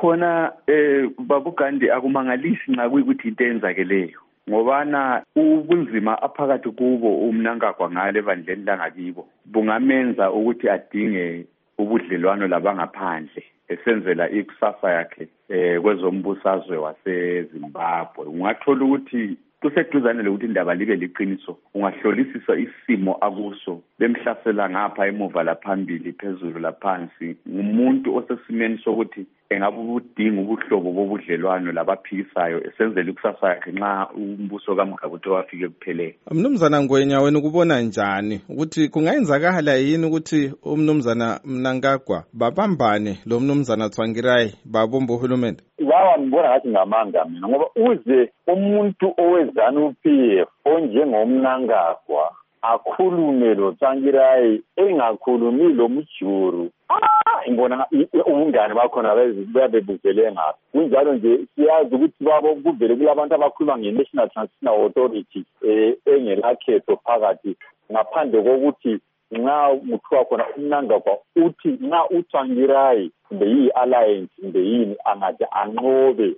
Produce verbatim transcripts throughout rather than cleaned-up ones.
khona eh babugandi akumangalisi nxa kuyikuthi into eyenzakeleyo ngobana ubunzima aphakathi kubo umnankagwa ngale bandleni langakibo bungamenza ukuthi adinge ubudlelwano labangaphandle esenzela ikusasa yakhe eh kwezombusazwe waseZimbabwe. Ungathola ukuthi kuseduzane lokuthi indaba libe liqiniso, ungahlolisisa isimo akuso bemhlasela ngapha emuva laphambili phezulu laphansi ngumuntu osesimeni sokuthi engabe ubudinga ubuhlobo bobudlelwano labaphikisayo esenzela ikusasa yakhe nxa umbuso kaMugabe uthe wafike kuphelele. Mnumzana Ngwenya, wena ukubona njani ukuthi kungayenzakala yini ukuthi umnumzana Mnangagwa babambane lo mnumzana Tsvangirai babomba uhulumende? Lawa ngibona ngathi ngamanga mina ngoba uze umuntu owezanu P F onjengomnangagwa akhulume lo Tsvangirai engakhulumi lo Mjuru. Ah, ngibona umngane bakhona bebuzele ngapha. Kunjalo nje siyazi ukuthi babo kuvele kulabantu abakhuluma nge-National Transitional Authority eh engelakhetho phakathi ngaphandle kokuthi nxa kuthiwa khona umnangagwa uthi nxa uTsvangirai kumbe yi-alliance kumbe yini angathi anqobe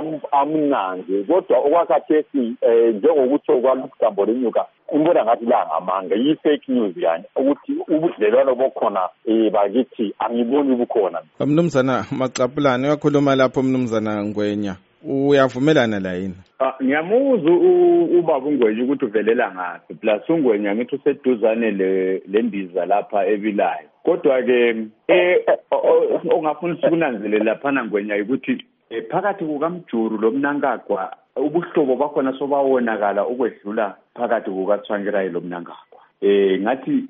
amnanze kodwa okwakhathesi um njengokutsho kwalugambo lenyuka umbona ngathi la ngamanga yi-fake news yani ukuthi ubudlelwano bokhona um bakithi angiboni bukhona. Mnumzana Maqapulane uyakhuluma lapho Mnumzana Ngwenya, uyavumelana la yini? Ngiyamuzwa ubaba uNgwenya ukuthi uvelela ngaphi plus uNgwenya ngithi useduzane lembiza lapha ebilayo. Kodwa-ke ongafuna sikunanzelele laphana Ngwenya ukuthi phakathi kukaMjuru lo Mnangagwa ubuhlobo bakhona sobawonakala ukwedlula phakathi kukaTsvangirai lo Mnangagwa. Eh ngathi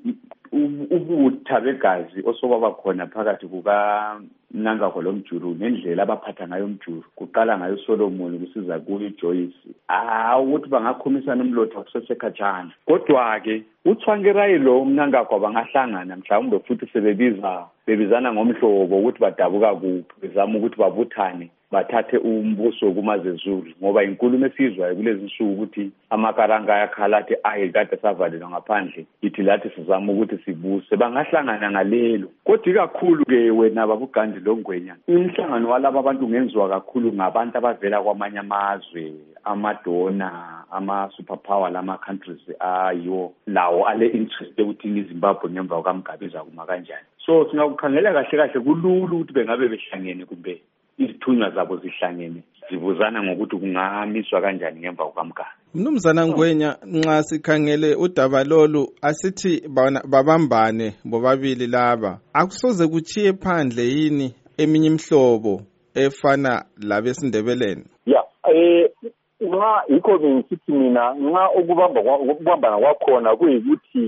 ubutha begazi osobaba khona phakathi kukaMnangagwa lo Mjuru nendlela abaphatha ngayo uMjuru kuqala ngayo Solomon kusiza kuyo Joyce ah ukuthi bangakhomisana umlotha kusesekhatshana. Kodwa-ke uTsvangirai lo Mnangagwa bangahlangana mhlawumbe futhi sebebiza bebizana ngomhlobo ukuthi badabuka kuphi bezama ukuthi babuthane bathathe umbuso kumaZezulu ngoba inkulumo esizwayo kulezi nsuku ukuthi amakaranga ayakhala athi ayi kade savalelwa ngaphandle ithi lathi sizama ukuthi sibuse bangahlangana ngalelo. Kodwa ikakhulu-ke wena babugandi lo Ngwenya umhlangano walaba abantu ungenziwa kakhulu ngabantu abavela kwamanye amazwe amadona ama-superpower lama-countries ayiwo lawo ale-interest ukuthi iZimbabwe ngemva kwaMugabe izakuma kanjani. So singakukhangela kahle kahle kulula ukuthi bengabe behlangene kumbe izithunywa zabo zihlangene zibuzana ngokuthi kungamiswa kanjani ngemva kwaMugabe. Mnumzana Ngwenya, nxa sikhangele udaba lolu asithi babambane bobabili laba akusoze kuchiye phandle yini eminye imhlobo efana labesindebeleni? Yeah, eh nxa yikho ngisithi mina nxa ukubamba ukubambana kwakhona kuyikuthi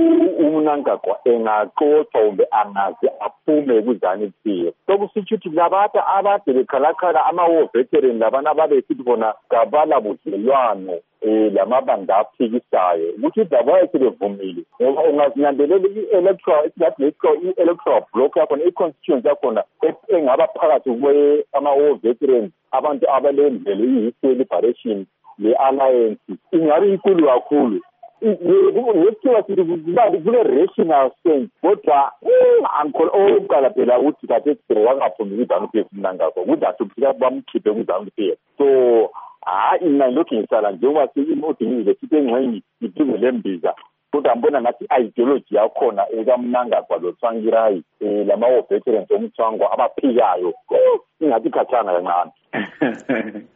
uMnangagwa engaqothwa kumbe angaze aphume kuzani P F. Sokusitsho ukuthi labantu abade bekhalakhala ama-war veteran labana ababesithi bona kabala budlelwano um lamabandla aphikisayo ukuthi udaba sebevumile ngoba ungazinyandelela i-electoral i-electoral block yakhona i-constituency yakhona engaba phakathi kwe-ama-war veterans abantu abalendlela iyi-Eastern Liberation le-alliance ingabe inkulu kakhulu. Ngekuthiwa sithi kule-rational sense kodwa angikhola okokuqala phela ukuthi kade wangaphumi kuzanu P F Mnangagwa ukuthi athi bamkhiphe kuzanu P F. So hayi mina ngilokhu ngisala njengoba siudingile sithi engxenye idingo lembiza kodwa mbona ngathi ideology yakhona ekaMnangagwa lo Tsvangirai um lama-war veterans omthwangwa abaphikayo ingathi khathana kancane.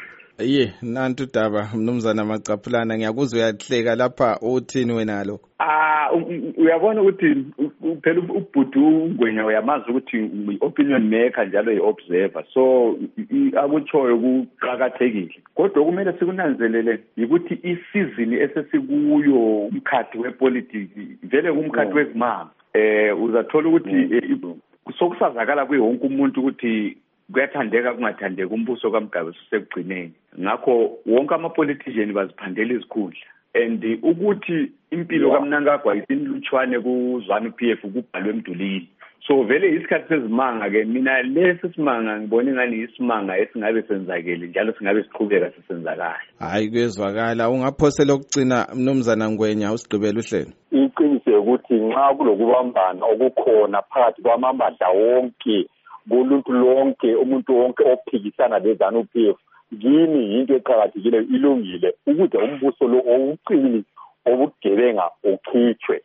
Ye nantu daba Mnumzana Maqapulana, ngiyakuzwa uyahleka lapha uthini wena lokho? Ah uyabona ukuthi phela ubhudu uNgwenya uyamazi ukuthi i-opinion maker njalo i-observer, so akutshoyo kuqhakathekile. Kodwa kumele sikunanzelele ukuthi isizini esesikuyo umkhathi wepolitiki vele kumkhathi wezimanga eh uzathola ukuthi sokusazakala kuye wonke umuntu ukuthi kuyathandeka kungathandeka umbuso kaMugabe usekugcineni. Ngakho wonke ama-politician baziphandela izikhundla and ukuthi impilo kaMnangagwa isinlutshwane kuzanu P F kubhalwe emdulini. So vele isikhathi sezimanga-ke mina lesi simanga ngibona ingani isimanga esingabe senzakele njalo singabe siqhubeka sisenzakala. Hayi kuyezwakala. Ungaphosela ukugcina Mnumzana Ngwenya usigqibele uhlelo? Iqiniso ukuthi nxa kulokubambana okukhona phakathi kwamabandla wonke ngoluntu lonke umuntu wonke ophikisana leZANU P F kimi into eqhakathekile ilungile ukuthi umbuso lo owuqili obugebenga ukhitshwe.